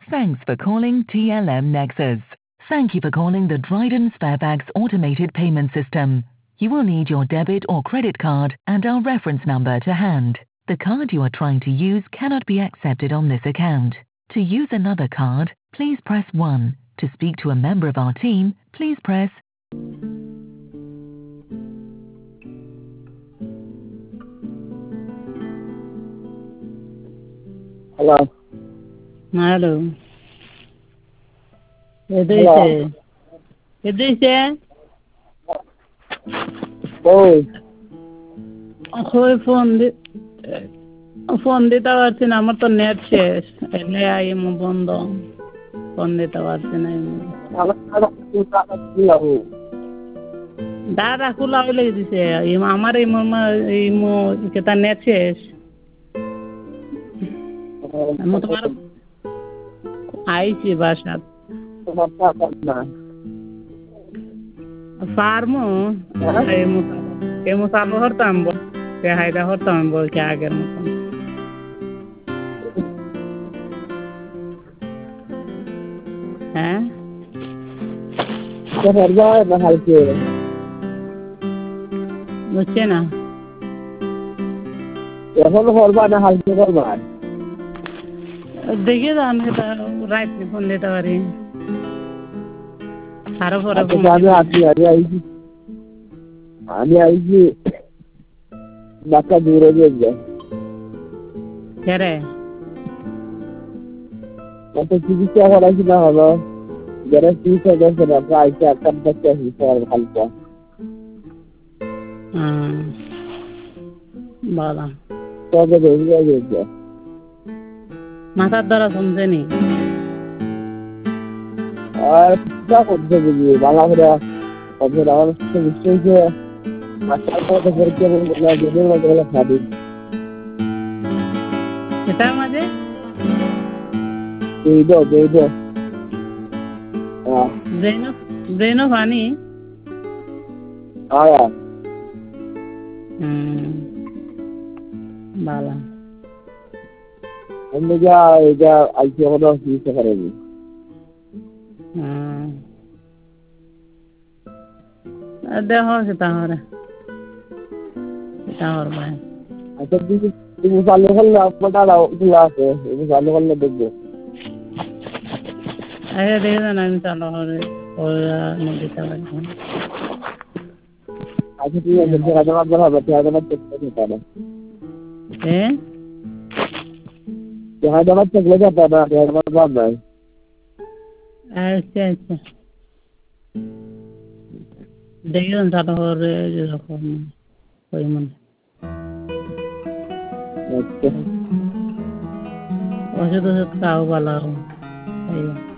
Thanks for calling TLM Nexus. Thank you for calling the Dryden Sparebags automated payment system. You will need your debit or credit card and our reference number to hand. The card you are trying to use cannot be accepted on this account. To use another card, please press 1. To speak to a member of our team, please press. Hello. Hello. Hello. Edise? Oi. Ako'y phone দিতে পারছি না আমার তো net শেষ এলে I মো বন্ধ phone দিতে পারছি না দাদা খোলা হইলে দিছে আমার এই কেতা নেট শেষ আমি তোমার আইছি বাসাত ফার্মো এই মো চালু হরতাম হায়দা হরতাম বলছে আগের মতন হ্যাঁ বুঝছে না এখন করবা না হালকা করবা দেখে যান রাইট ফোন দিতে পারি আরো পরে আমি আইছি বাচ্চা দূরে গিয়ে কে কত চিকিৎসা করাইছি না হলো যারা চিকিৎসা করছে না প্রায় 4-5 বছর হিসাব হালকা বাবা তবে বেরিয়ে গেছে মাথার দ্বারা শুনছেনি আর যা করতে বুঝি বালা করে অপর আমার নিশ্চয়ই মাথার কথা পরীক্ষা করে যেদিন লাগে খাবি এটার মাঝে দেইদো ব্রেনো পানি আয়া বালা আমি যা এটা আইসি হলো চিকিৎসা করেনি দেহ সেটা হরে সেটা হর ভাই আচ্ছা তুমি চালু করলে আপনারা খোলা আছে তুমি চালু করলে দেখবো আরে দেখে না আমি চালু হরে ওরা নদীতে পারি আচ্ছা ঠিক আছে দেখা হবে চেক করতে পারে হায়দ্রাবাদ থেকে যেতে হবে হায়দ্রাবাদ বাদ আচ্ছা দেখুন চালু হরে যেরকম ওই মনে ওষুধ খাও ভালো